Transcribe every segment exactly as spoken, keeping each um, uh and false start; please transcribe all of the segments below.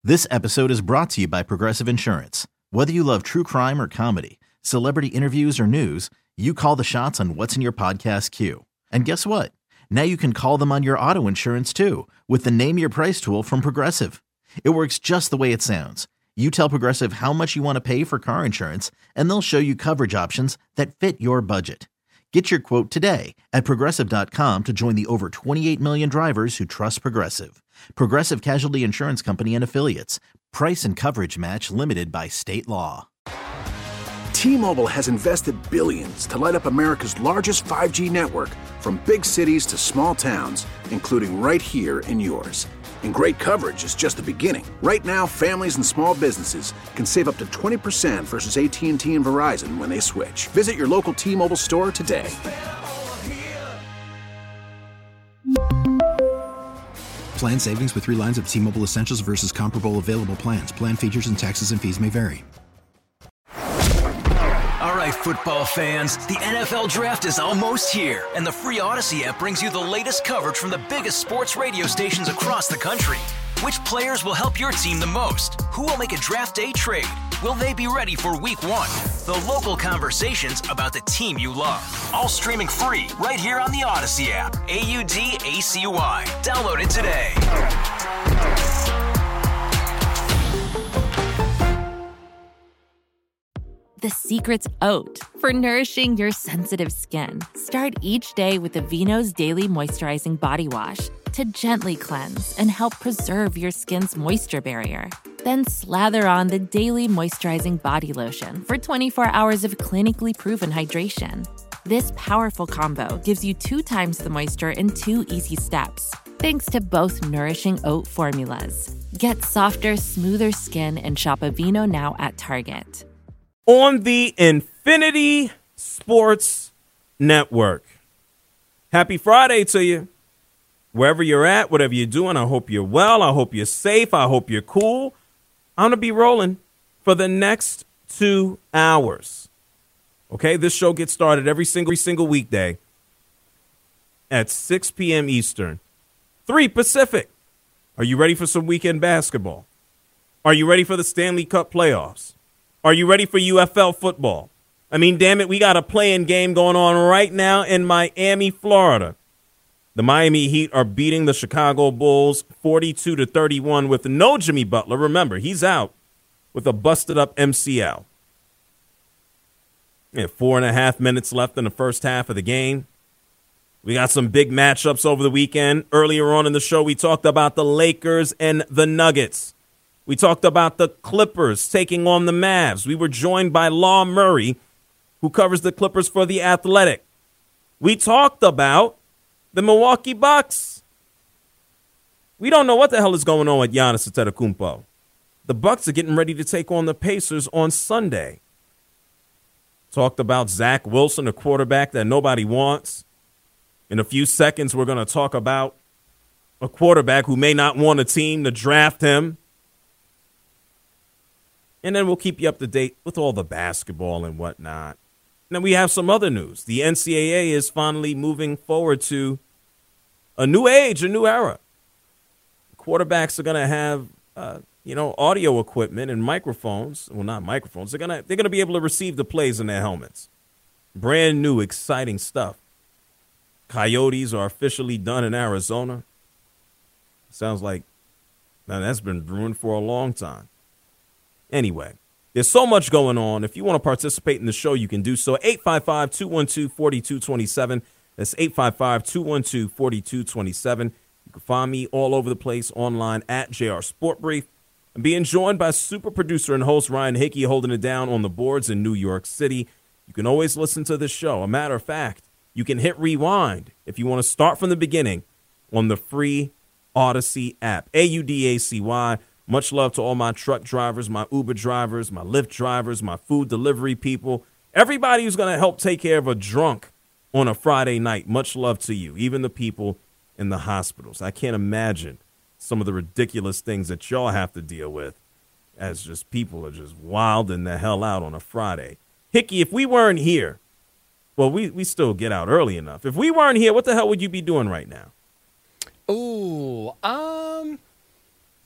This episode is brought to you by Progressive Insurance. Whether you love true crime or comedy, celebrity interviews or news, you call the shots on what's in your podcast queue. And guess what? Now you can call them on your auto insurance too with the Name Your Price tool from Progressive. It works just the way it sounds. You tell Progressive how much you want to pay for car insurance, and they'll show you coverage options that fit your budget. Get your quote today at Progressive dot com to join the over twenty-eight million drivers who trust Progressive. Progressive Casualty Insurance Company and Affiliates. Price and coverage match limited by state law. T-Mobile has invested billions to light up America's largest five G network, from big cities to small towns, including right here in yours. And great coverage is just the beginning. Right now, families and small businesses can save up to twenty percent versus A T and T and Verizon when they switch. Visit your local T-Mobile store today. Plan savings with three lines of T-Mobile Essentials versus comparable available plans. Plan features and taxes and fees may vary. All right, football fans, the N F L Draft is almost here, and the free Odyssey app brings you the latest coverage from the biggest sports radio stations across the country. Which players will help your team the most? Who will make a draft day trade? Will they be ready for week one? The local conversations about the team you love. All streaming free right here on the Odyssey app. A U D A C Y. Download it today. The secret's oat for nourishing your sensitive skin. Start each day with Aveeno's Daily Moisturizing Body Wash to gently cleanse and help preserve your skin's moisture barrier. Then slather on the Daily Moisturizing Body Lotion for twenty-four hours of clinically proven hydration. This powerful combo gives you two times the moisture in two easy steps, thanks to both nourishing oat formulas. Get softer, smoother skin and shop Aveeno now at Target. On the Infinity Sports Network. Happy Friday to you. Wherever you're at, whatever you're doing, I hope you're well. I hope you're safe. I hope you're cool. I'm going to be rolling for the next two hours. Okay, this show gets started every single, every single weekday at six p.m. Eastern, three Pacific. Are you ready for some weekend basketball? Are you ready for the Stanley Cup playoffs? Are you ready for U F L football? I mean, damn it, we got a play-in game going on right now in Miami, Florida. The Miami Heat are beating the Chicago Bulls forty-two to thirty-one with no Jimmy Butler. Remember, he's out with a busted-up M C L. We have four and a half minutes left in the first half of the game. We got some big matchups over the weekend. Earlier on in the show, we talked about the Lakers and the Nuggets. We talked about the Clippers taking on the Mavs. We were joined by Law Murray, who covers the Clippers for The Athletic. We talked about the Milwaukee Bucks. We don't know what the hell is going on with Giannis Antetokounmpo. The Bucks are getting ready to take on the Pacers on Sunday. Talked about Zach Wilson, a quarterback that nobody wants. In a few seconds, we're going to talk about a quarterback who may not want a team to draft him. And then we'll keep you up to date with all the basketball and whatnot. And then we have some other news. The N C double A is finally moving forward to a new age, a new era. Quarterbacks are going to have, uh, you know, audio equipment and microphones. Well, not microphones. They're going to they're going to be able to receive the plays in their helmets. Brand new, exciting stuff. Coyotes are officially done in Arizona. Sounds like, man, that's been brewing for a long time. Anyway, there's so much going on. If you want to participate in the show, you can do so. eight five five, two one two, four two two seven. That's eight five five, two one two, four two two seven. You can find me all over the place online at J R Sport Brief. I'm being joined by super producer and host Ryan Hickey, holding it down on the boards in New York City. You can always listen to this show. A matter of fact, you can hit rewind if you want to start from the beginning on the free Odyssey app. A U D A C Y. Much love to all my truck drivers, my Uber drivers, my Lyft drivers, my food delivery people, everybody who's going to help take care of a drunk on a Friday night. Much love to you, even the people in the hospitals. I can't imagine some of the ridiculous things that y'all have to deal with as just people are just wilding the hell out on a Friday. Hickey, if we weren't here, well, we, we still get out early enough. If we weren't here, what the hell would you be doing right now? Ooh, um...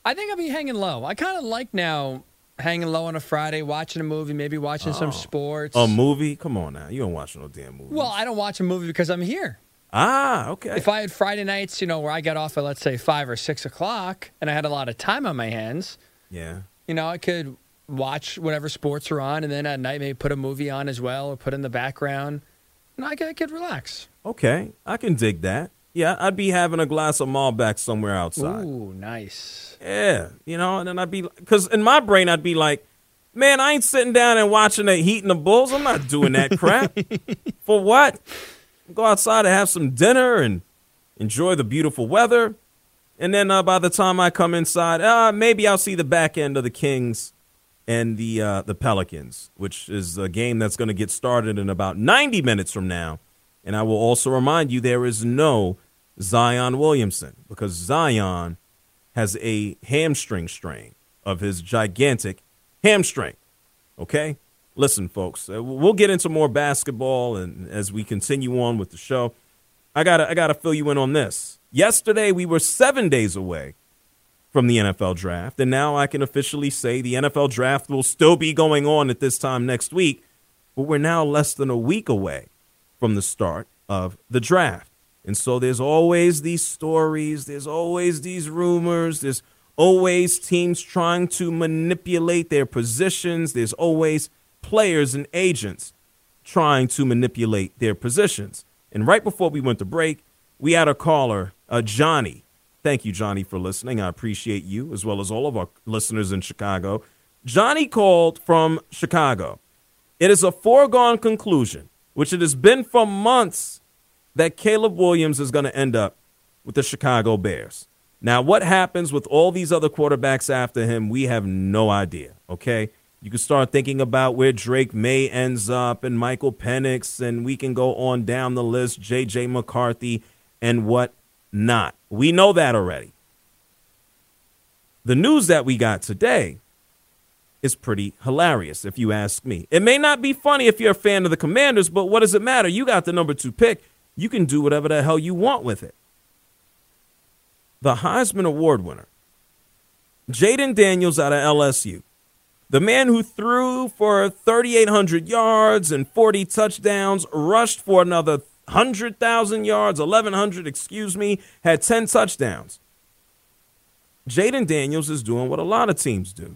I think I'll be hanging low. I kind of like now hanging low on a Friday, watching a movie, maybe watching oh, some sports. A movie? Come on now. You don't watch no damn movie. Well, I don't watch a movie because I'm here. Ah, okay. If I had Friday nights, you know, where I got off at, let's say, five or six o'clock, and I had a lot of time on my hands, yeah, you know, I could watch whatever sports are on, and then at night maybe put a movie on as well or put in the background. And I could, I could relax. Okay, I can dig that. Yeah, I'd be having a glass of Malbec somewhere outside. Ooh, nice. Yeah, you know, and then I'd be, because in my brain I'd be like, man, I ain't sitting down and watching the Heat and the Bulls. I'm not doing that crap. For what? Go outside and have some dinner and enjoy the beautiful weather. And then uh, by the time I come inside, uh, maybe I'll see the back end of the Kings and the uh, the Pelicans, which is a game that's going to get started in about ninety minutes from now. And I will also remind you there is no Zion Williamson because Zion has a hamstring strain of his gigantic hamstring. Okay? Listen, folks, uh, we'll get into more basketball and as we continue on with the show. I gotta, I gotta fill you in on this. Yesterday, we were seven days away from the N F L draft, and now I can officially say the N F L draft will still be going on at this time next week, but we're now less than a week away from the start of the draft. And so there's always these stories, there's always these rumors, there's always teams trying to manipulate their positions, there's always players and agents trying to manipulate their positions. And right before we went to break, we had a caller, uh, Johnny. Thank you, Johnny, for listening. I appreciate you as well as all of our listeners in Chicago. Johnny called from Chicago. It is a foregone conclusion, which it has been for months, that Caleb Williams is going to end up with the Chicago Bears. Now, what happens with all these other quarterbacks after him, we have no idea, okay? You can start thinking about where Drake May ends up and Michael Penix, and we can go on down the list, J J McCarthy and what not. We know that already. The news that we got today is pretty hilarious, if you ask me. It may not be funny if you're a fan of the Commanders, but what does it matter? You got the number two pick. You can do whatever the hell you want with it. The Heisman Award winner, Jayden Daniels out of L S U, the man who threw for thirty-eight hundred yards and forty touchdowns, rushed for another one hundred thousand yards, eleven hundred, excuse me, had ten touchdowns. Jayden Daniels is doing what a lot of teams do.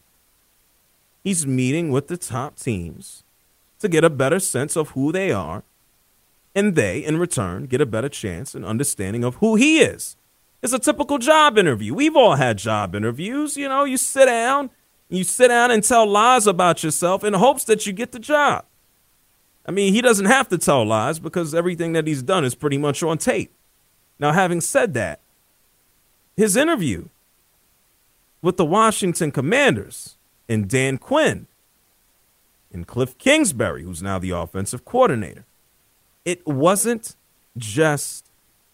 He's meeting with the top teams to get a better sense of who they are, and they, in return, get a better chance and understanding of who he is. It's a typical job interview. We've all had job interviews. You know, you sit down, you sit down and tell lies about yourself in hopes that you get the job. I mean, he doesn't have to tell lies because everything that he's done is pretty much on tape. Now, having said that, his interview with the Washington Commanders and Dan Quinn and Cliff Kingsbury, who's now the offensive coordinator, it wasn't just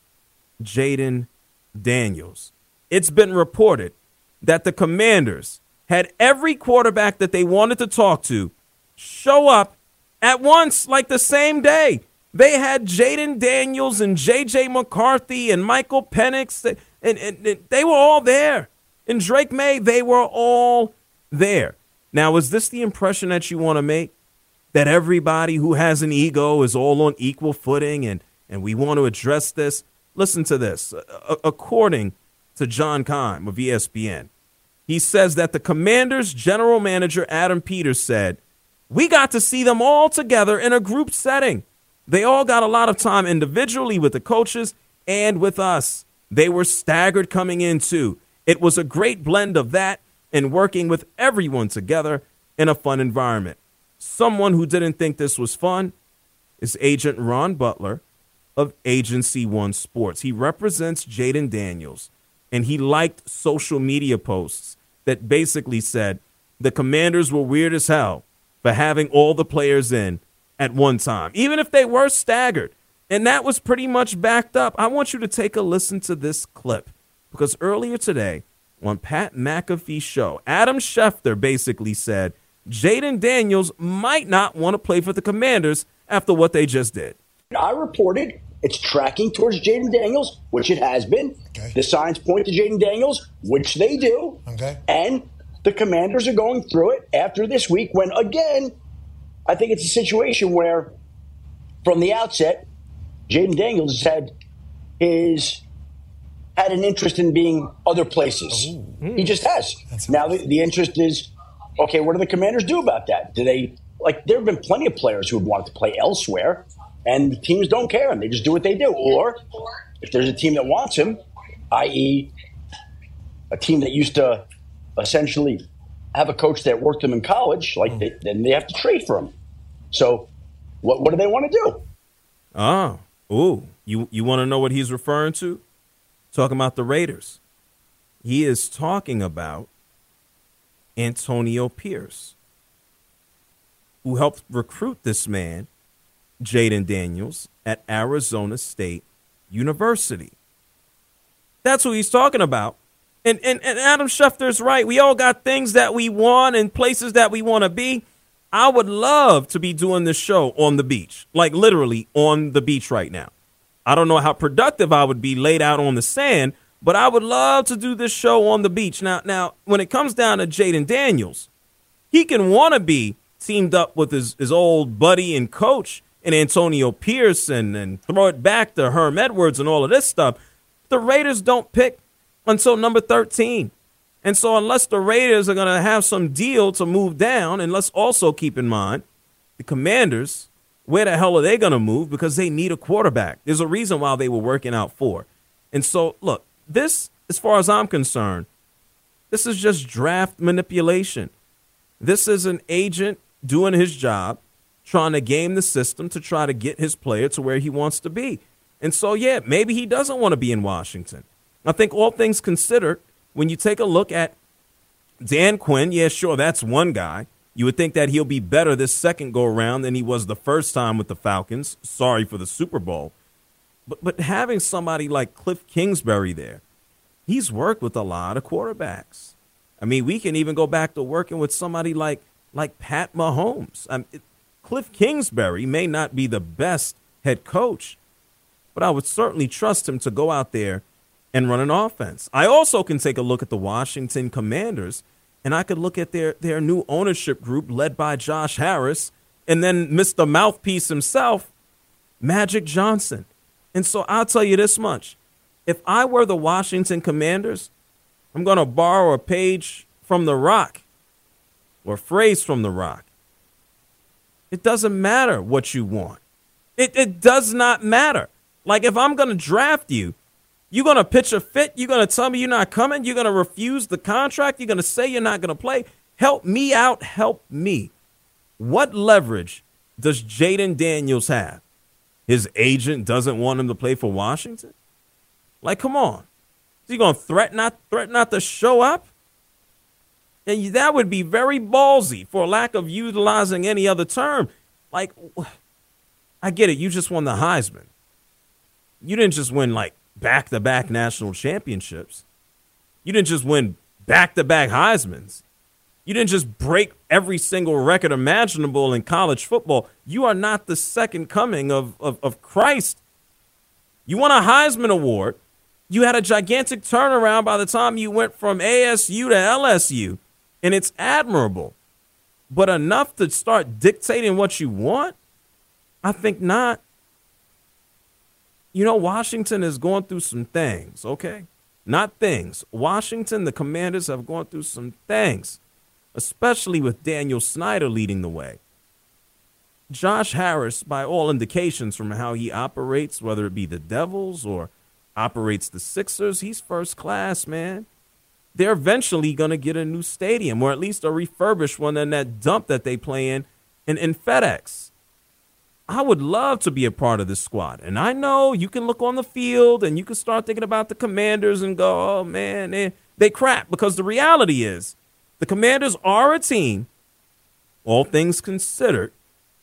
Jayden Daniels. It's been reported that the Commanders had every quarterback that they wanted to talk to show up at once, like the same day. They had Jayden Daniels and J J McCarthy and Michael Penix, and, and, and they were all there. And Drake May, they were all there. Now, is this the impression that you want to make? That everybody who has an ego is all on equal footing and, and we want to address this? Listen to this. According to John Keim of E S P N, he says that the Commanders' general manager, Adam Peters, said, we got to see them all together in a group setting. They all got a lot of time individually with the coaches and with us. They were staggered coming in, too. It was a great blend of that and working with everyone together in a fun environment. Someone who didn't think this was fun is Agent Ron Butler of Agency One Sports. He represents Jayden Daniels, and he liked social media posts that basically said the Commanders were weird as hell for having all the players in at one time, even if they were staggered. And that was pretty much backed up. I want you to take a listen to this clip because earlier today on Pat McAfee's show, Adam Schefter basically said Jayden Daniels might not want to play for the Commanders after what they just did. I reported it's tracking towards Jaden Daniels, which it has been. Okay. The signs point to Jaden Daniels, which they do. Okay. And the Commanders are going through it after this week when, again, I think it's a situation where from the outset, Jaden Daniels has had his had an interest in being other places. Ooh. He just has. That's now the, the interest is, okay, what do the Commanders do about that? Do they like there have been plenty of players who have wanted to play elsewhere, and the teams don't care and they just do what they do. Or if there's a team that wants him, that is a team that used to essentially have a coach that worked them in college, like they, then they have to trade for him. So what what do they want to do? Oh, ooh, you you want to know what he's referring to? Talking about the Raiders. He is talking about Antonio Pierce, who helped recruit this man, Jaden Daniels, at Arizona State University. That's who he's talking about. And, and, and Adam Schefter's right. We all got things that we want and places that we want to be. I would love to be doing this show on the beach, like literally on the beach right now. I don't know how productive I would be laid out on the sand, but I would love to do this show on the beach. Now, now when it comes down to Jaden Daniels, he can want to be teamed up with his, his old buddy and coach and Antonio Pierce and, and throw it back to Herm Edwards and all of this stuff. The Raiders don't pick until number thirteen. And so unless the Raiders are going to have some deal to move down, and let's also keep in mind the Commanders, where the hell are they going to move? Because they need a quarterback. There's a reason why they were working out for. And so, look, this, as far as I'm concerned, this is just draft manipulation. This is an agent doing his job, trying to game the system to try to get his player to where he wants to be. And so, yeah, maybe he doesn't want to be in Washington. I think all things considered, when you take a look at Dan Quinn, yeah, sure, that's one guy. You would think that he'll be better this second go-around than he was the first time with the Falcons. Sorry for the Super Bowl. But but having somebody like Cliff Kingsbury there, he's worked with a lot of quarterbacks. I mean, we can even go back to working with somebody like, like Pat Mahomes. I mean, it, Cliff Kingsbury may not be the best head coach, but I would certainly trust him to go out there and run an offense. I also can take a look at the Washington Commanders, and I could look at their, their new ownership group led by Josh Harris, and then Mister Mouthpiece himself, Magic Johnson. And so I'll tell you this much. If I were the Washington Commanders, I'm going to borrow a page from The Rock or a phrase from The Rock. It doesn't matter what you want. It, it does not matter. Like if I'm going to draft you, you're going to pitch a fit? You're going to tell me you're not coming? You're going to refuse the contract? You're going to say you're not going to play? Help me out. Help me. What leverage does Jaden Daniels have? His agent doesn't want him to play for Washington? Like, come on. Is he going to threaten not, threaten not to show up? And that would be very ballsy for lack of utilizing any other term. Like, I get it. You just won the Heisman. You didn't just win, like, back-to-back national championships. You didn't just win back-to-back Heismans. You didn't just break every single record imaginable in college football. You are not the second coming of, of, of Christ. You won a Heisman Award. You had a gigantic turnaround by the time you went from A S U to L S U, and it's admirable. But enough to start dictating what you want? I think not. You know, Washington is going through some things, okay? Not things. Washington, the Commanders have gone through some things, especially with Daniel Snyder leading the way. Josh Harris, by all indications from how he operates, whether it be the Devils or operates the Sixers, he's first class, man. They're eventually going to get a new stadium, or at least a refurbished one in that dump that they play in, in, in FedEx. I would love to be a part of this squad. And I know you can look on the field and you can start thinking about the Commanders and go, oh, man, they, they crap. Because the reality is the Commanders are a team, all things considered.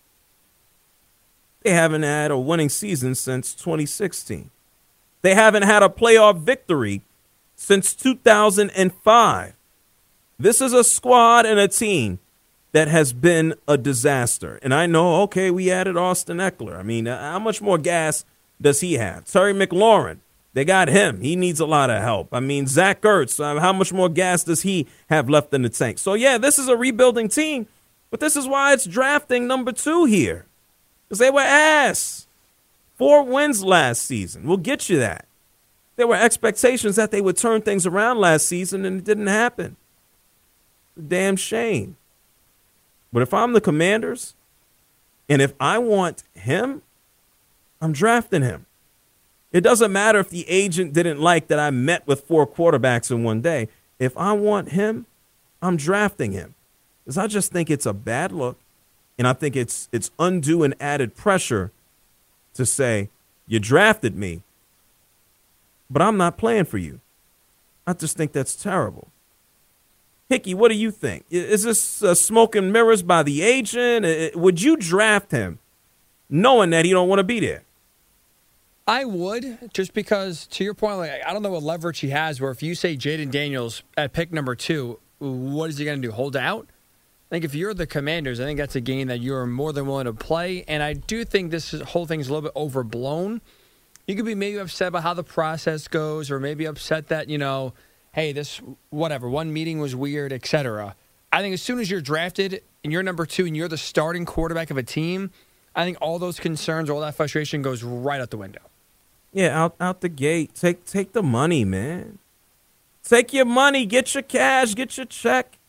They haven't had a winning season since twenty sixteen. They haven't had a playoff victory since two thousand five. This is a squad and a team that has been a disaster. And I know, okay, we added Austin Eckler. I mean, how much more gas does he have? Terry McLaurin, they got him. He needs a lot of help. I mean, Zach Ertz, uh, how much more gas does he have left in the tank? So, yeah, this is a rebuilding team, but this is why it's drafting number two here, because they were ass. Four wins last season. We'll get you that. There were expectations that they would turn things around last season, and it didn't happen. Damn shame. But if I'm the Commanders, and if I want him, I'm drafting him. It doesn't matter if the agent didn't like that I met with four quarterbacks in one day. If I want him, I'm drafting him. Because I just think it's a bad look, and I think it's it's undue and added pressure to say, you drafted me, but I'm not playing for you. I just think that's terrible. Hickey, what do you think? Is this uh, smoke and mirrors by the agent? Uh, would you draft him knowing that he don't want to be there? I would, just because, to your point, like, I don't know what leverage he has, where if you say Jaden Daniels at pick number two, what is he going to do, hold out? I think if you're the Commanders, I think that's a game that you're more than willing to play, and I do think this whole thing's a little bit overblown. You could be maybe upset about how the process goes, or maybe upset that, you know, hey, this, whatever, one meeting was weird, et cetera. I think as soon as you're drafted and you're number two and you're the starting quarterback of a team, I think all those concerns, all that frustration goes right out the window. Yeah, out out the gate. Take take the money, man. Take your money. Get your cash. Get your check.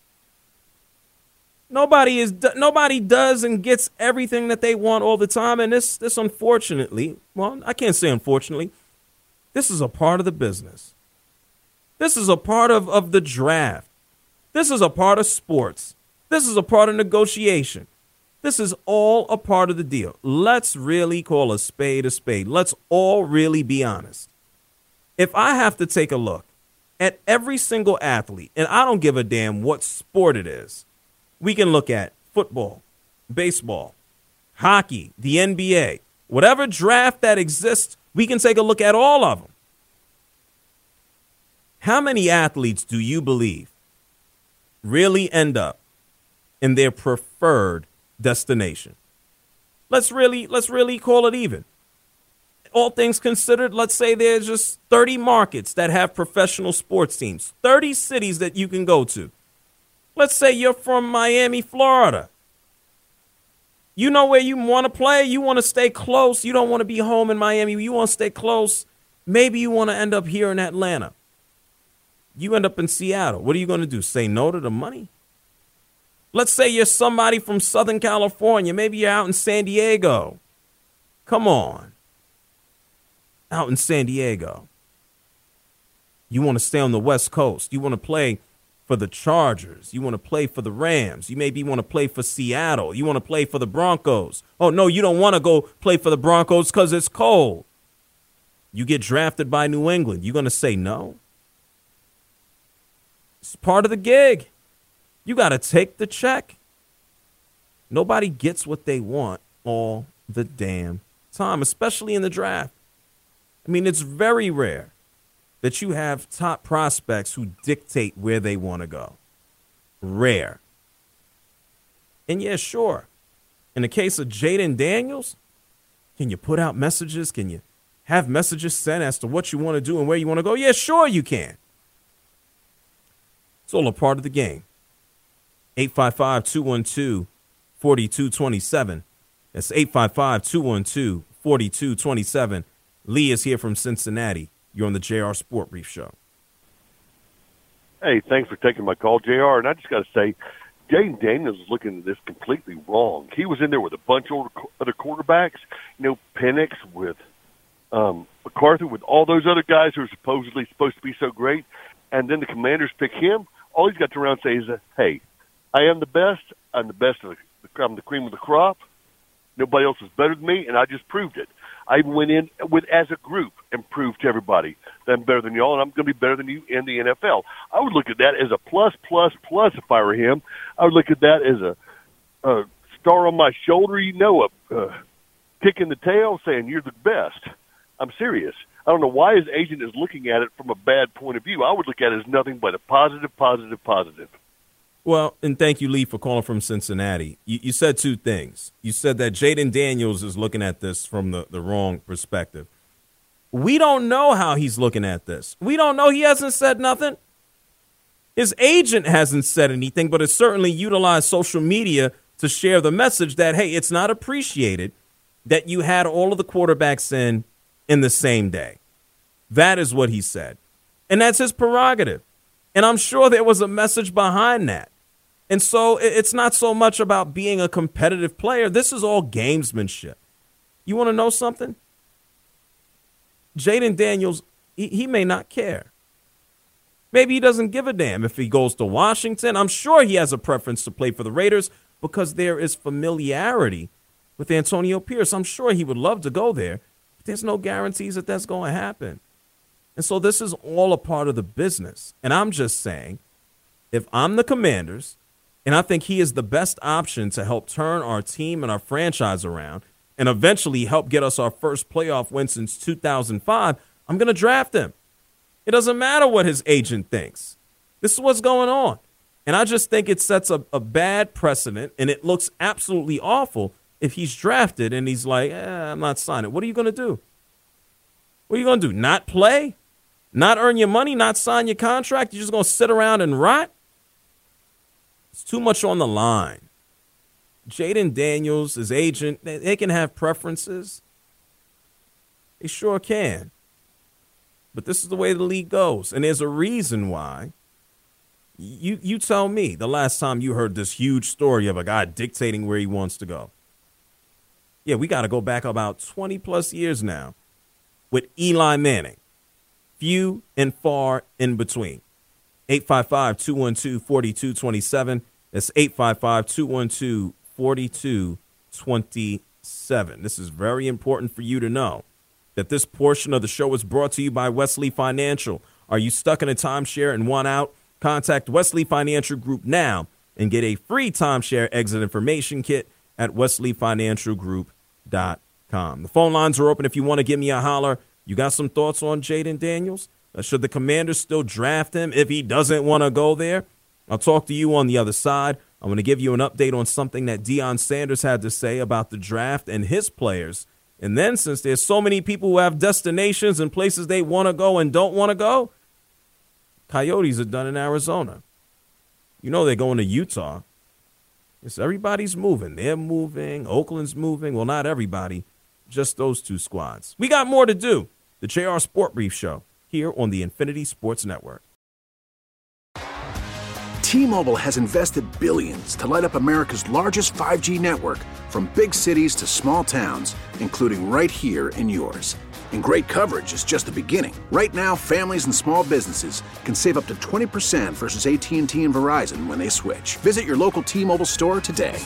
Nobody is nobody does and gets everything that they want all the time, and this this unfortunately, well, I can't say unfortunately, this is a part of the business. This is a part of, of the draft. This is a part of sports. This is a part of negotiation. This is all a part of the deal. Let's really call a spade a spade. Let's all really be honest. If I have to take a look at every single athlete, and I don't give a damn what sport it is, we can look at football, baseball, hockey, the N B A, whatever draft that exists, we can take a look at all of them. How many athletes do you believe really end up in their preferred destination? Let's really let's really call it even. All things considered, let's say there's just thirty markets that have professional sports teams, thirty cities that you can go to. Let's say you're from Miami, Florida. You know where you want to play. You want to stay close. You don't want to be home in Miami. You want to stay close. Maybe you want to end up here in Atlanta. You end up in Seattle. What are you going to do? Say no to the money? Let's say you're somebody from Southern California. Maybe you're out in San Diego. Come on. Out in San Diego. You want to stay on the West Coast. You want to play for the Chargers. You want to play for the Rams. You maybe want to play for Seattle. You want to play for the Broncos. Oh, no, you don't want to go play for the Broncos because it's cold. You get drafted by New England. You going to say no? It's part of the gig. You got to take the check. Nobody gets what they want all the damn time, especially in the draft. I mean, it's very rare that you have top prospects who dictate where they want to go. Rare. And yeah, sure. In the case of Jaden Daniels, can you put out messages? Can you have messages sent as to what you want to do and where you want to go? Yeah, sure you can. It's all a part of the game. eight five five, two one two, four two two seven. That's eight five five, two one two, four two two seven. Lee is here from Cincinnati. You're on the J R Sport Brief Show. Hey, thanks for taking my call, J R. And I just got to say, Jaden Daniels is looking at this completely wrong. He was in there with a bunch of other quarterbacks, you know, Penix with um, McCarthy, with all those other guys who are supposedly supposed to be so great. And then the Commanders pick him. All he's got to turn around and say is, hey, I am the best. I'm the best of the, I'm the cream of the crop. Nobody else is better than me, and I just proved it. I even went in with as a group and proved to everybody that I'm better than y'all, and I'm going to be better than you in the N F L. I would look at that as a plus, plus, plus if I were him. I would look at that as a, a star on my shoulder, you know, a uh, kick in the tail saying you're the best. I'm serious. I don't know why his agent is looking at it from a bad point of view. I would look at it as nothing but a positive, positive, positive. Well, and thank you, Lee, for calling from Cincinnati. You, you said two things. You said that Jaden Daniels is looking at this from the, the wrong perspective. We don't know how he's looking at this. We don't know. He hasn't said nothing. His agent hasn't said anything, but has certainly utilized social media to share the message that, hey, it's not appreciated that you had all of the quarterbacks in in the same day. That is what he said. And that's his prerogative. And I'm sure there was a message behind that. And so it's not so much about being a competitive player. This is all gamesmanship. You want to know something? Jaden Daniels, he, he may not care. Maybe he doesn't give a damn if he goes to Washington. I'm sure he has a preference to play for the Raiders because there is familiarity with Antonio Pierce. I'm sure he would love to go there, but there's no guarantees that that's going to happen. And so this is all a part of the business. And I'm just saying, if I'm the Commanders, and I think he is the best option to help turn our team and our franchise around and eventually help get us our first playoff win since two thousand five, I'm going to draft him. It doesn't matter what his agent thinks. This is what's going on. And I just think it sets a, a bad precedent, and it looks absolutely awful if he's drafted and he's like, eh, I'm not signing. What are you going to do? What are you going to do? Not play? Not earn your money? Not sign your contract? You're just going to sit around and rot? It's too much on the line. Jaden Daniels, his agent, they, they can have preferences. They sure can. But this is the way the league goes. And there's a reason why. You you tell me the last time you heard this huge story of a guy dictating where he wants to go. Yeah, we got to go back about twenty plus years now with Eli Manning. Few and far in between. eight five five, two one two, four two two seven. That's eight five five, two one two, four two two seven. This is very important for you to know that this portion of the show is brought to you by Wesley Financial. Are you stuck in a timeshare and want out? Contact Wesley Financial Group now and get a free timeshare exit information kit at wesley financial group dot com. The phone lines are open if you want to give me a holler. You got some thoughts on Jaden Daniels? Uh, should the Commanders still draft him if he doesn't want to go there? I'll talk to you on the other side. I'm going to give you an update on something that Deion Sanders had to say about the draft and his players. And then, since there's so many people who have destinations and places they want to go and don't want to go, Coyotes are done in Arizona. You know they're going to Utah. Yes, everybody's moving. They're moving. Oakland's moving. Well, not everybody, just those two squads. We got more to do. The J R Sport Brief Show here on the Infinity Sports Network. T-Mobile has invested billions to light up America's largest five G network, from big cities to small towns, including right here in yours. And great coverage is just the beginning. Right now, families and small businesses can save up to twenty percent versus A T and T and Verizon when they switch. Visit your local T-Mobile store today.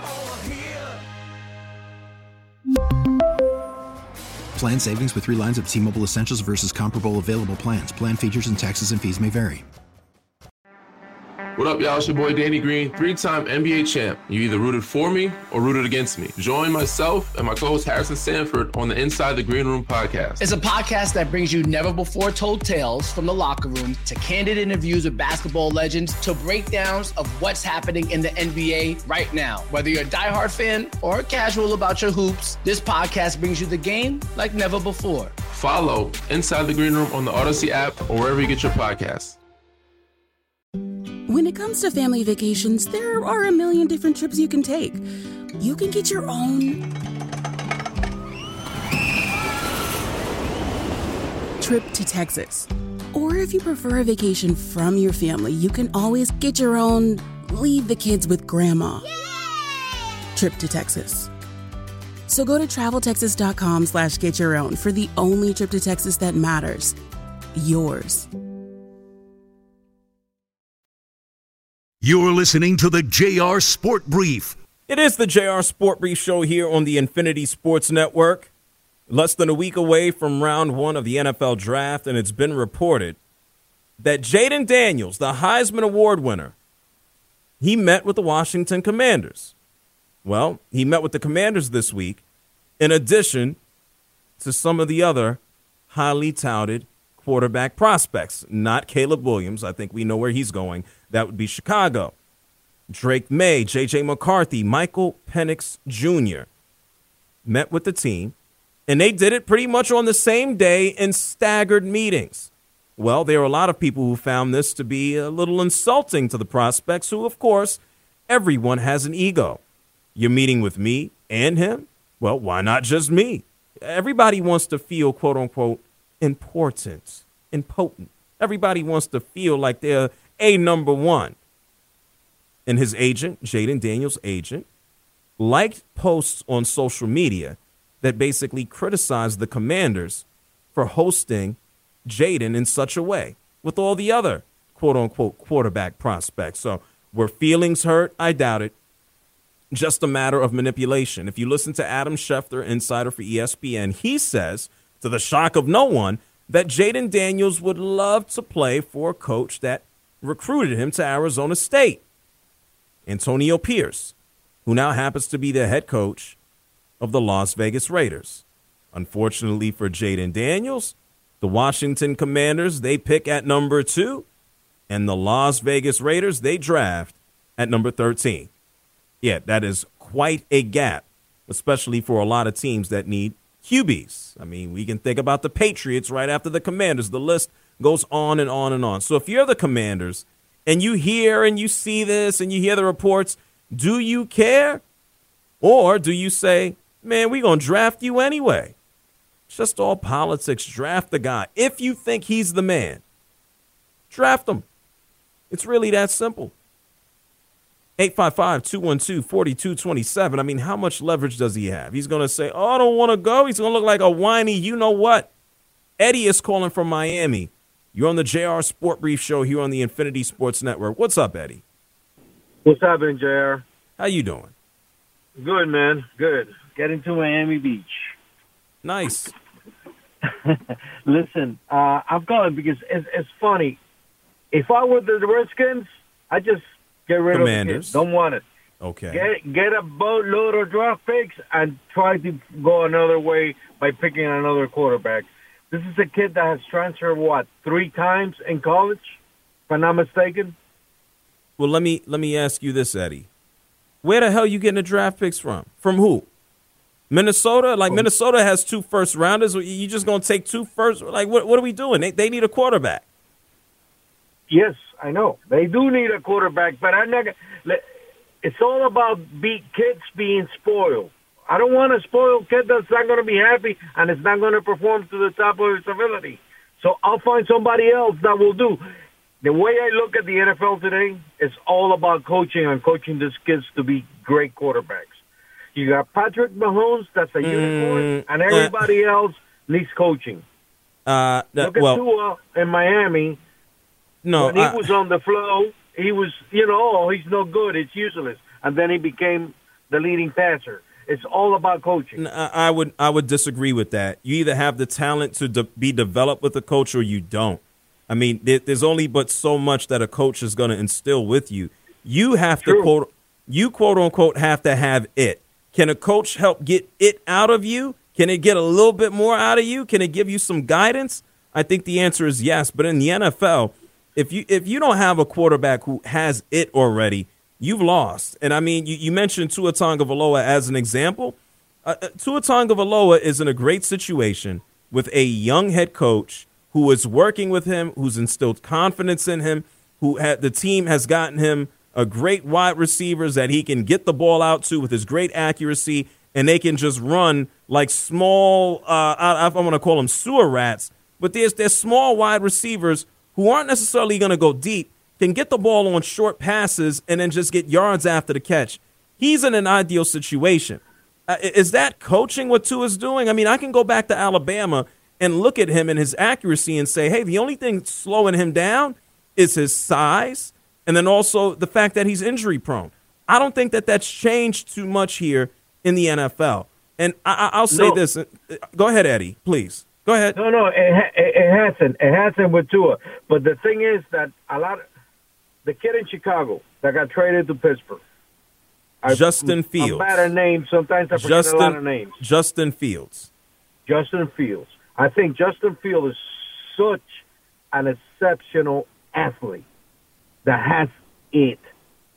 Plan savings with three lines of T-Mobile Essentials versus comparable available plans. Plan features and taxes and fees may vary. What up, y'all? It's your boy Danny Green, three-time N B A champ. You either rooted for me or rooted against me. Join myself and my co-host Harrison Sanford on the Inside the Green Room podcast. It's a podcast that brings you never-before-told tales from the locker room to candid interviews with basketball legends to breakdowns of what's happening in the N B A right now. Whether you're a diehard fan or casual about your hoops, this podcast brings you the game like never before. Follow Inside the Green Room on the Odyssey app or wherever you get your podcasts. When it comes to family vacations, there are a million different trips you can take. You can get your own trip to Texas. Or if you prefer a vacation from your family, you can always get your own leave the kids with grandma trip to Texas. So go to travel texas dot com slash get your own for the only trip to Texas that matters. Yours. You're listening to the J R Sport Brief. It is the J R Sport Brief Show here on the Infinity Sports Network. Less than a week away from round one of the N F L Draft, and it's been reported that Jaden Daniels, the Heisman Award winner, he met with the Washington Commanders. Well, he met with the Commanders this week, in addition to some of the other highly touted quarterback prospects. Not Caleb Williams. I think we know where he's going. That would be Chicago. Drake May, J J McCarthy, Michael Penix Junior met with the team, and they did it pretty much on the same day in staggered meetings. Well, there are a lot of people who found this to be a little insulting to the prospects, who, of course, everyone has an ego. You're meeting with me and him? Well, why not just me? Everybody wants to feel, quote unquote, important, impotent. Everybody wants to feel like they're a number one. And his agent, Jaden Daniels' agent, liked posts on social media that basically criticized the Commanders for hosting Jaden in such a way with all the other, quote unquote, quarterback prospects. So were feelings hurt? I doubt it. Just a matter of manipulation. If you listen to Adam Schefter, insider for E S P N, he says, to the shock of no one, that Jaden Daniels would love to play for a coach that recruited him to Arizona State, Antonio Pierce, who now happens to be the head coach of the Las Vegas Raiders. Unfortunately for Jaden Daniels, the Washington Commanders, they pick at number two, and the Las Vegas Raiders, they draft at number thirteen. Yeah, that is quite a gap, especially for a lot of teams that need Q Bs. I mean, we can think about the Patriots right after the Commanders. The list goes on and on and on. So if you're the Commanders and you hear and you see this and you hear the reports, do you care? Or do you say, man, we're going to draft you anyway? It's just all politics. Draft the guy. If you think he's the man, draft him. It's really that simple. eight five five, two one two, four two two seven. I mean, how much leverage does he have? He's going to say, oh, I don't want to go. He's going to look like a whiny you-know-what. Eddie is calling from Miami. You're on the J R Sport Brief Show here on the Infinity Sports Network. What's up, Eddie? What's happening, J R? How you doing? Good, man. Good. Getting to Miami Beach. Nice. Listen, uh, I'm calling because it's, it's funny. If I were the Redskins, I just get rid Commanders. of the kid. Don't want it. Okay. Get get a boatload of draft picks and try to go another way by picking another quarterback. This is a kid that has transferred, what, three times in college, if I'm not mistaken? Well, let me let me ask you this, Eddie. Where the hell you getting the draft picks from? From who? Minnesota? Like, Minnesota has two first rounders. You just going to take two first? Like, what, what are we doing? They, they need a quarterback. Yes, I know. They do need a quarterback, but I'm not. It's all about be, kids being spoiled. I don't want a spoiled kid that's not going to be happy and is not going to perform to the top of his ability. So I'll find somebody else that will do. The way I look at the N F L today, it's all about coaching and coaching these kids to be great quarterbacks. You got Patrick Mahomes, that's a mm, unicorn, and everybody uh, else needs coaching. Uh, that, look at well, Tua in Miami. No, when he I, was on the flow, he was, you know, oh, he's no good, it's useless. And then he became the leading passer. It's all about coaching. I would I would disagree with that. You either have the talent to de- be developed with a coach or you don't. I mean, there, there's only but so much that a coach is going to instill with you. You have True. to, quote, you quote unquote, have to have it. Can a coach help get it out of you? Can it get a little bit more out of you? Can it give you some guidance? I think the answer is yes. But in the N F L, if you if you don't have a quarterback who has it already, you've lost. And, I mean, you, you mentioned Tua Tagovailoa as an example. Uh, Tua Tagovailoa is in a great situation with a young head coach who is working with him, who's instilled confidence in him, who had, the team has gotten him a great wide receivers that he can get the ball out to with his great accuracy, and they can just run like small, uh, I, I'm going to call them sewer rats, but there's, there's small wide receivers who aren't necessarily going to go deep, can get the ball on short passes and then just get yards after the catch. He's in an ideal situation. Uh, is that coaching what Tua's doing? I mean, I can go back to Alabama and look at him and his accuracy and say, hey, the only thing slowing him down is his size and then also the fact that he's injury prone. I don't think that that's changed too much here in the N F L. And I, I'll say no. this. Go ahead, Eddie, please. Go ahead. No, no, it, it, it hasn't. It hasn't with Tua. But the thing is that a lot of the kid in Chicago that got traded to Pittsburgh. Justin I, Fields. I'm bad at names. Sometimes I forget Justin, a lot of names. Justin Fields. Justin Fields. I think Justin Fields is such an exceptional athlete that has it.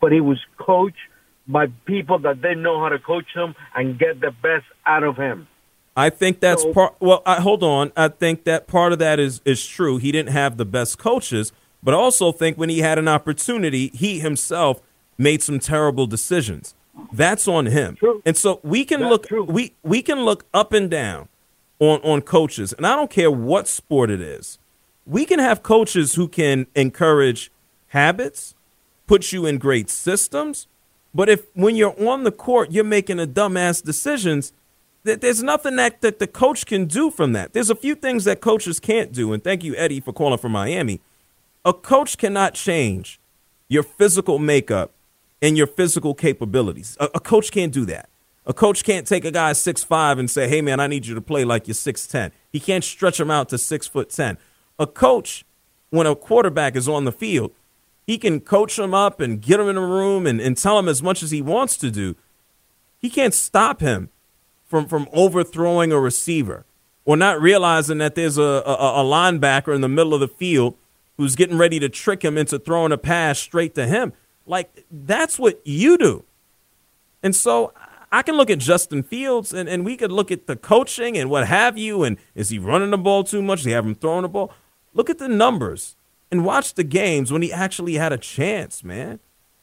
but he was coached by people that didn't know how to coach him and get the best out of him. I think that's So- part. Well, I, hold on. I think that part of that is is true. He didn't have the best coaches, but I also think when he had an opportunity, he himself made some terrible decisions. That's on him. True. And so we can That's look. true. We we can look up and down on on coaches, and I don't care what sport it is. We can have coaches who can encourage habits, put you in great systems, but if when you're on the court, you're making a dumbass decisions, that there's nothing that, that the coach can do from that. There's a few things that coaches can't do, and thank you, Eddie, for calling from Miami. A coach cannot change your physical makeup and your physical capabilities. A, a coach can't do that. A coach can't take a guy six five and say, hey, man, I need you to play like you're six ten. He can't stretch him out to six foot ten. A coach, when a quarterback is on the field, he can coach him up and get him in a room and, and tell him as much as he wants to do. He can't stop him from, from overthrowing a receiver or not realizing that there's a, a, a linebacker in the middle of the field who's getting ready to trick him into throwing a pass straight to him. Like, that's what you do. And so I can look at Justin Fields, and, and we could look at the coaching and what have you, and is he running the ball too much? Do you have him throwing the ball? Look at the numbers and watch the games when he actually had a chance, man.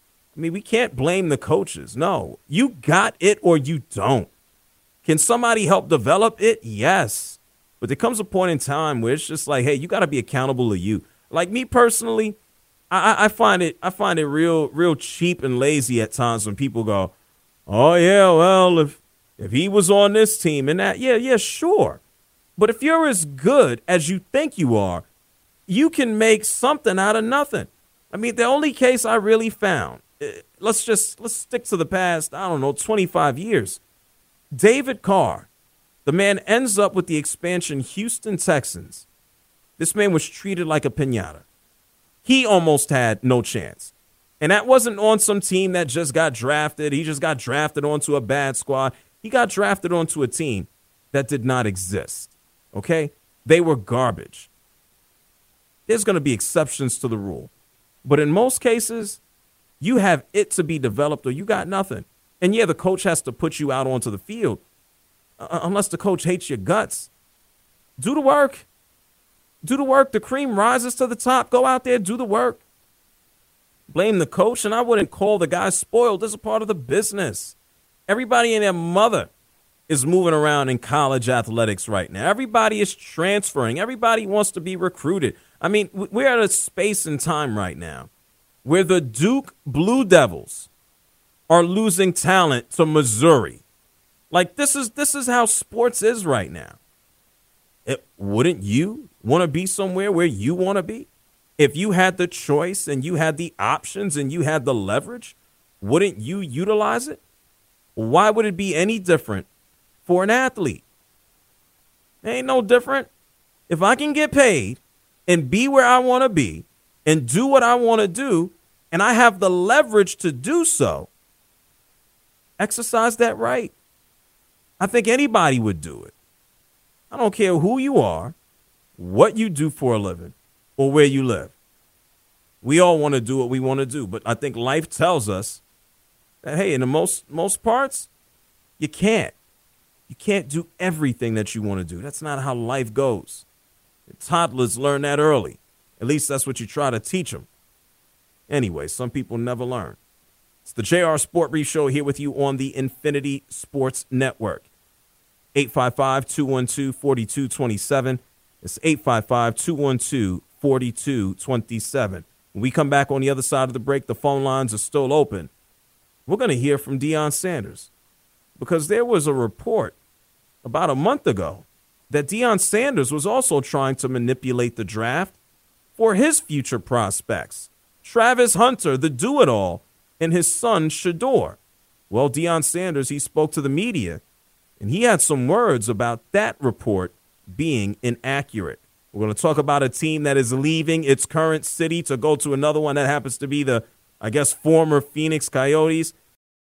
I mean, we can't blame the coaches. No, you got it or you don't. Can somebody help develop it? Yes. But there comes a point in time where it's just like, hey, you got to be accountable to you. Like me personally, I, I find it I find it real real cheap and lazy at times when people go, oh, yeah, well, if if he was on this team and that, yeah, yeah, sure. But if you're as good as you think you are, you can make something out of nothing. I mean, the only case I really found, let's just let's stick to the past, I don't know, twenty-five years. David Carr, the man ends up with the expansion Houston Texans. This man was treated like a piñata. He almost had no chance. And that wasn't on some team that just got drafted. He just got drafted onto a bad squad. He got drafted onto a team that did not exist. Okay? They were garbage. There's going to be exceptions to the rule. But in most cases, you have it to be developed or you got nothing. And, yeah, the coach has to put you out onto the field. Uh, unless the coach hates your guts. Do the work. Do the work. The cream rises to the top. Go out there, do the work. Blame the coach, and I wouldn't call the guy spoiled. This is a part of the business. Everybody and their mother is moving around in college athletics right now. Everybody is transferring. Everybody wants to be recruited. I mean, we're at a space and time right now where the Duke Blue Devils are losing talent to Missouri. Like, this is this is how sports is right now. It, wouldn't you want to be somewhere where you want to be? If you had the choice and you had the options and you had the leverage, wouldn't you utilize it? Why would it be any different for an athlete? It ain't no different. If I can get paid and be where I want to be and do what I want to do, and I have the leverage to do so, exercise that right. I think anybody would do it. I don't care who you are, what you do for a living, or where you live. We all want to do what we want to do, but I think life tells us that, hey, in the most most parts, you can't. You can't do everything that you want to do. That's not how life goes. Toddlers learn that early. At least that's what you try to teach them. Anyway, some people never learn. It's the J R Sport Brief Show here with you on the Infinity Sports Network. eight five five, two one two, four two two seven. It's eight five five, two one two, four two two seven. When we come back on the other side of the break, the phone lines are still open. We're going to hear from Deion Sanders because there was a report about a month ago that Deion Sanders was also trying to manipulate the draft for his future prospects. Travis Hunter, the do-it-all, and his son, Shador. Well, Deion Sanders, he spoke to the media, and he had some words about that report being inaccurate. We're going to talk about a team that is leaving its current city to go to another one that happens to be the, I guess, former Phoenix Coyotes.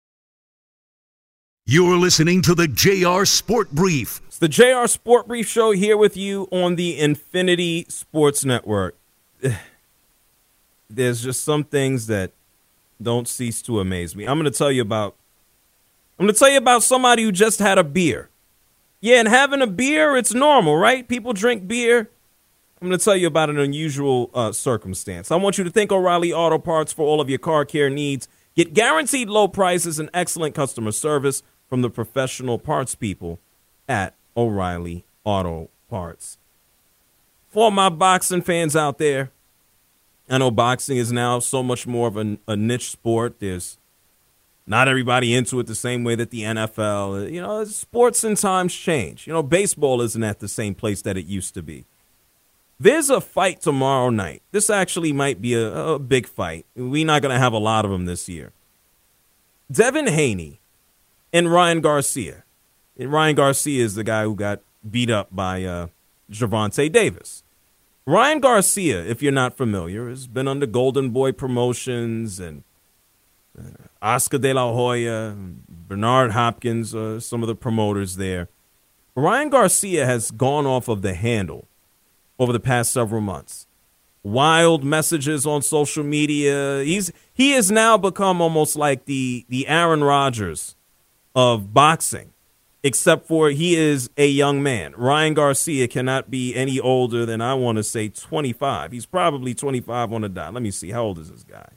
You're listening to the J R Sport Brief. It's the J R Sport Brief Show here with you on the Infinity Sports Network. There's just some things that don't cease to amaze me. I'm going to tell you about I'm going to tell you about somebody who just had a beer. Yeah, and having a beer, it's normal, right? People drink beer. I'm going to tell you about an unusual uh, circumstance. I want you to thank O'Reilly Auto Parts for all of your car care needs. Get guaranteed low prices and excellent customer service from the professional parts people at O'Reilly Auto Parts. For my boxing fans out there, I know boxing is now so much more of a, a niche sport. There's not everybody into it the same way that the N F L. You know, sports and times change. You know, baseball isn't at the same place that it used to be. There's a fight tomorrow night. This actually might be a, a big fight. We're not going to have a lot of them this year. Devin Haney and Ryan Garcia. And Ryan Garcia is the guy who got beat up by uh, Gervonta Davis. Ryan Garcia, if you're not familiar, has been under Golden Boy Promotions and uh, Oscar de la Hoya, Bernard Hopkins, uh, some of the promoters there. Ryan Garcia has gone off of the handle over the past several months. Wild messages on social media. He's he has now become almost like the the Aaron Rodgers of boxing, except for he is a young man. Ryan Garcia cannot be any older than, I want to say, twenty-five. He's probably twenty-five on the dot. Let me see. How old is this guy?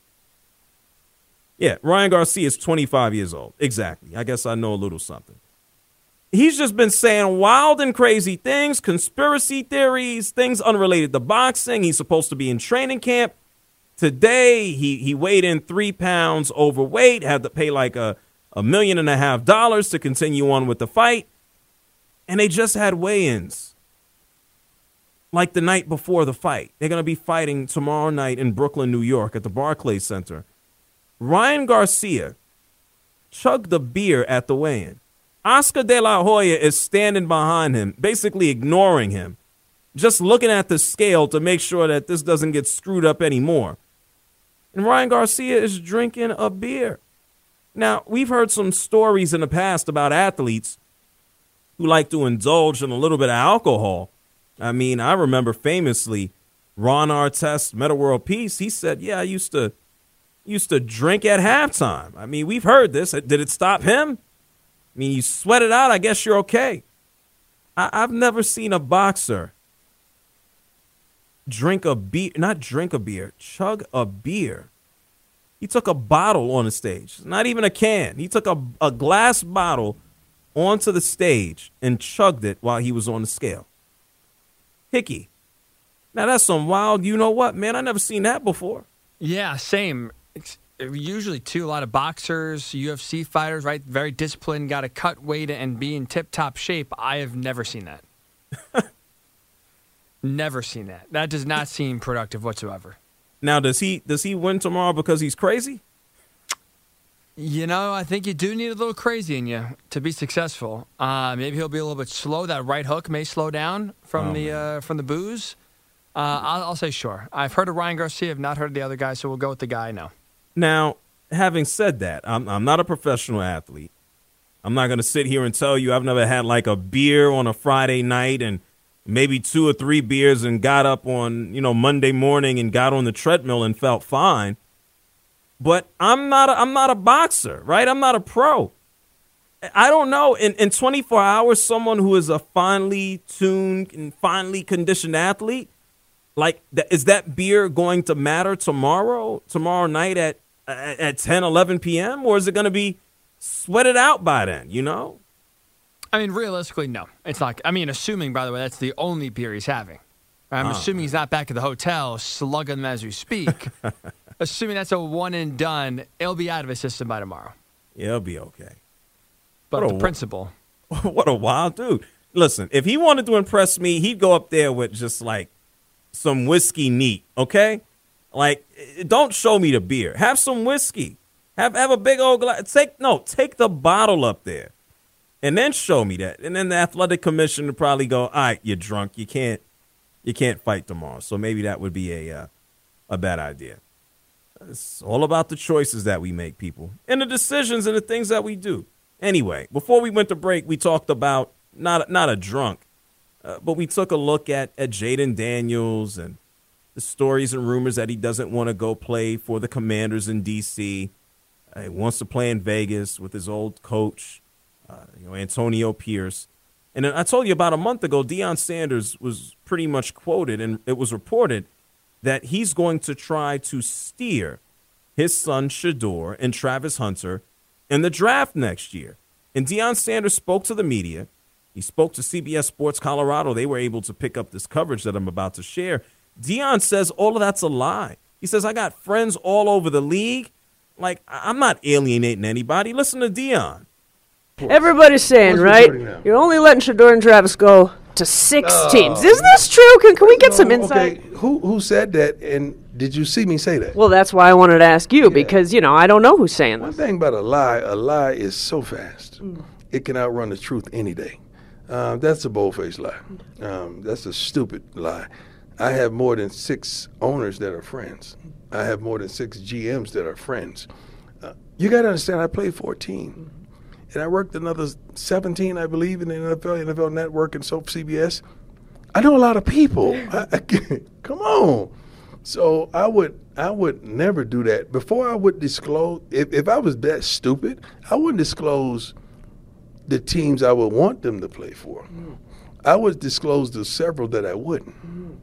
Yeah, Ryan Garcia is twenty-five years old. Exactly. I guess I know a little something. He's just been saying wild and crazy things, conspiracy theories, things unrelated to boxing. He's supposed to be in training camp. Today, he, he weighed in three pounds overweight, had to pay like a, a million and a half dollars to continue on with the fight. And they just had weigh-ins like the night before the fight. They're going to be fighting tomorrow night in Brooklyn, New York at the Barclays Center. Ryan Garcia chugged the beer at the weigh-in. Oscar de la Hoya is standing behind him, basically ignoring him, just looking at the scale to make sure that this doesn't get screwed up anymore. And Ryan Garcia is drinking a beer. Now, we've heard some stories in the past about athletes who like to indulge in a little bit of alcohol. I mean, I remember famously Ron Artest, Metta World Peace. He said, yeah, I used to used to drink at halftime. I mean, we've heard this. Did it stop him? I mean, you sweat it out, I guess you're okay. I- I've never seen a boxer drink a beer, not drink a beer, chug a beer. He took a bottle on the stage, not even a can. He took a, a glass bottle onto the stage and chugged it while he was on the scale. Hickey. Now, that's some wild, you know what, man? I never seen that before. Yeah, same. It's usually, too, a lot of boxers, U F C fighters, right? Very disciplined, got to cut weight and be in tip-top shape. I have never seen that. Never seen that. That does not seem productive whatsoever. Now, does he does he win tomorrow because he's crazy? You know, I think you do need a little crazy in you to be successful. Uh, maybe he'll be a little bit slow. That right hook may slow down from Oh, the uh, from the booze. Uh, I'll, I'll say sure. I've heard of Ryan Garcia. I've not heard of the other guy, so we'll go with the guy now. Now, having said that, I'm I'm not a professional athlete. I'm not going to sit here and tell you I've never had like a beer on a Friday night and maybe two or three beers and got up on, you know, Monday morning and got on the treadmill and felt fine. But I'm not a, I'm not a boxer, right? I'm not a pro. I don't know. In, in twenty-four hours, someone who is a finely tuned and finely conditioned athlete, like, is that beer going to matter tomorrow, tomorrow night at at ten, eleven p.m., or is it going to be sweated out by then, you know? I mean, realistically, no. It's not. I mean, assuming, by the way, that's the only beer he's having. I'm Oh, assuming he's not back at the hotel slugging them as we speak. Assuming that's a one and done, it'll be out of his system by tomorrow. Yeah, it'll be okay. But What the a- principle. What a wild dude. Listen, if he wanted to impress me, he'd go up there with just like some whiskey neat, okay? Like, don't show me the beer. Have some whiskey. Have have a big old glass. Take no, take the bottle up there, and then show me that. And then the athletic commission would probably go, "All right, you're drunk. You can't, you can't fight tomorrow." So maybe that would be a uh, a bad idea. It's all about the choices that we make, people, and the decisions and the things that we do. Anyway, before we went to break, we talked about not not a drunk, uh, but we took a look at at Jaden Daniels and the stories and rumors that he doesn't want to go play for the Commanders in D C. Uh, he wants to play in Vegas with his old coach, uh, you know, Antonio Pierce. And then I told you about a month ago, Deion Sanders was pretty much quoted, and it was reported that he's going to try to steer his son Shedeur and Travis Hunter in the draft next year. And Deion Sanders spoke to the media. He spoke to C B S Sports Colorado. They were able to pick up this coverage that I'm about to share. Deion says all of that's a lie. He says, I got friends all over the league. Like, I'm not alienating anybody. Listen to Deion. Everybody's saying, right, you're only letting Shedeur and Travis go to six Uh, teams. Is this true? Can, can we get no, some insight? Okay, who who said that, and did you see me say that? Well, that's why I wanted to ask you, because, you know, I don't know who's saying One this. thing about a lie, a lie is so fast, mm. it can outrun the truth any day. Um, that's a bold-faced lie. Um, that's a stupid lie. I have more than six owners that are friends. I have more than six G Ms that are friends. Uh, you got to understand, I played fourteen. And I worked another seventeen, I believe, in the N F L, N F L Network, and so C B S. I know a lot of people. I, I, come on. So I would I would never do that. Before I would disclose, if, if I was that stupid, I wouldn't disclose the teams I would want them to play for. Mm. I would disclose the several that I wouldn't. Mm.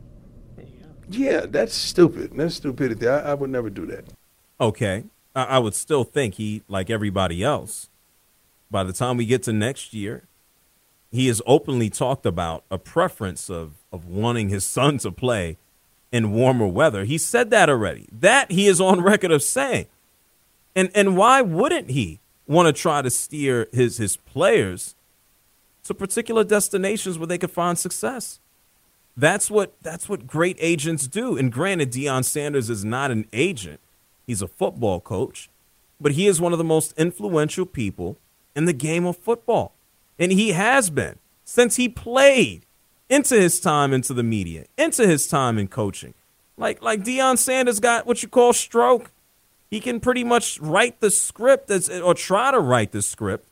Yeah, that's stupid. That's stupidity. I, I would never do that. Okay. I, I would still think he, like everybody else, by the time we get to next year, he has openly talked about a preference of, of wanting his son to play in warmer weather. He said that already. That he is on record of saying. And and why wouldn't he want to try to steer his, his players to particular destinations where they could find success? That's what that's what great agents do. And granted, Deion Sanders is not an agent. He's a football coach. But he is one of the most influential people in the game of football. And he has been since he played, into his time into the media, into his time in coaching. Like like Deion Sanders got what you call stroke. He can pretty much write the script as, or try to write the script.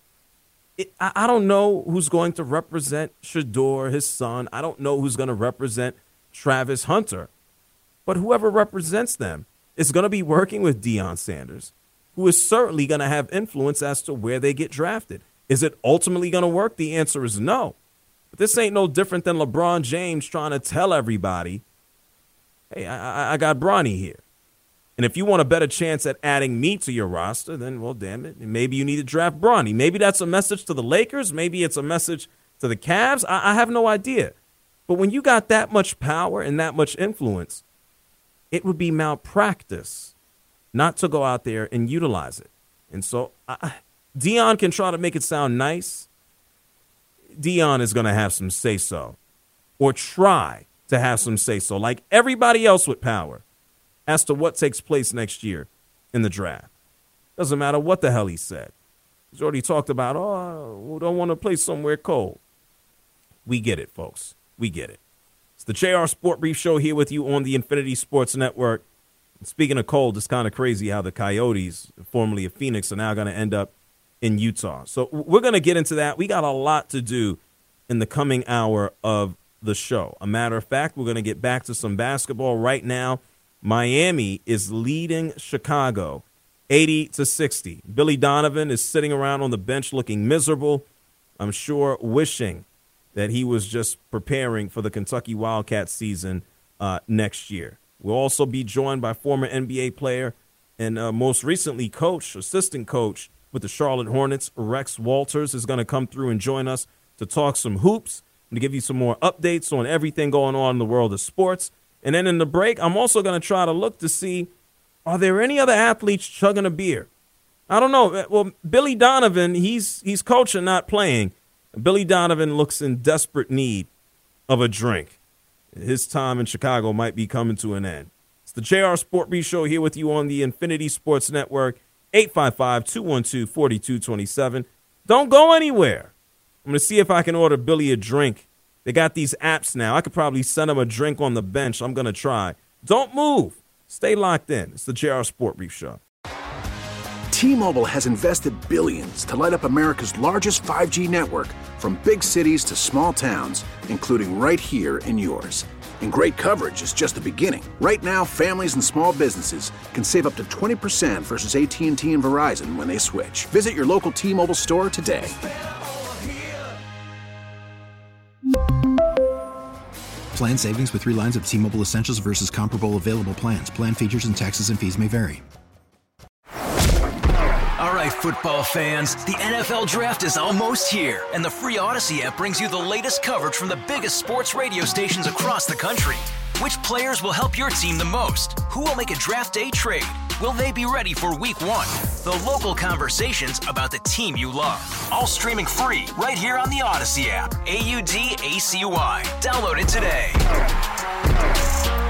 It, I, I don't know who's going to represent Shedeur, his son. I don't know who's going to represent Travis Hunter. But whoever represents them is going to be working with Deion Sanders, who is certainly going to have influence as to where they get drafted. Is it ultimately going to work? The answer is no. But this ain't no different than LeBron James trying to tell everybody, hey, I, I, I got Bronny here. And if you want a better chance at adding me to your roster, then, well, damn it, maybe you need to draft Bronny. Maybe that's a message to the Lakers. Maybe it's a message to the Cavs. I, I have no idea. But when you got that much power and that much influence, it would be malpractice not to go out there and utilize it. And so I, Deion can try to make it sound nice. Deion is going to have some say-so, or try to have some say-so, like everybody else with power, as to what takes place next year in the draft. Doesn't matter what the hell he said. He's already talked about, oh, we don't want to play somewhere cold. We get it, folks. We get it. It's the J R Sport Brief Show here with you on the Infinity Sports Network. And speaking of cold, it's kind of crazy how the Coyotes, formerly of Phoenix, are now going to end up in Utah. So we're going to get into that. We got a lot to do in the coming hour of the show. A matter of fact, we're going to get back to some basketball right now. Miami is leading Chicago eighty to sixty. Billy Donovan is sitting around on the bench looking miserable. I'm sure wishing that he was just preparing for the Kentucky Wildcats season uh, next year. We'll also be joined by former N B A player and uh, most recently coach, assistant coach with the Charlotte Hornets, Rex Walters, is going to come through and join us to talk some hoops and to give you some more updates on everything going on in the world of sports. And then in the break, I'm also going to try to look to see, are there any other athletes chugging a beer? I don't know. Well, Billy Donovan, he's he's coaching, not playing. Billy Donovan looks in desperate need of a drink. His time in Chicago might be coming to an end. It's the J R Sport Brief Show here with you on the Infinity Sports Network, eight five five, two one two, four two two seven. Don't go anywhere. I'm going to see if I can order Billy a drink. They got these apps now. I could probably send him a drink on the bench. I'm going to try. Don't move. Stay locked in. It's the J R Sport Brief Show. T-Mobile has invested billions to light up America's largest five G network, from big cities to small towns, including right here in yours. And great coverage is just the beginning. Right now, families and small businesses can save up to twenty percent versus A T and T and Verizon when they switch. Visit your local T-Mobile store today. Plan savings with three lines of T-Mobile Essentials versus comparable available plans. Plan features and taxes and fees may vary. All right, football fans, the N F L Draft is almost here, and the free Odyssey app brings you the latest coverage from the biggest sports radio stations across the country. Which players will help your team the most? Who will make a draft day trade? Will they be ready for week one? The local conversations about the team you love. All streaming free right here on the Odyssey app. A U D A C Y. Download it today.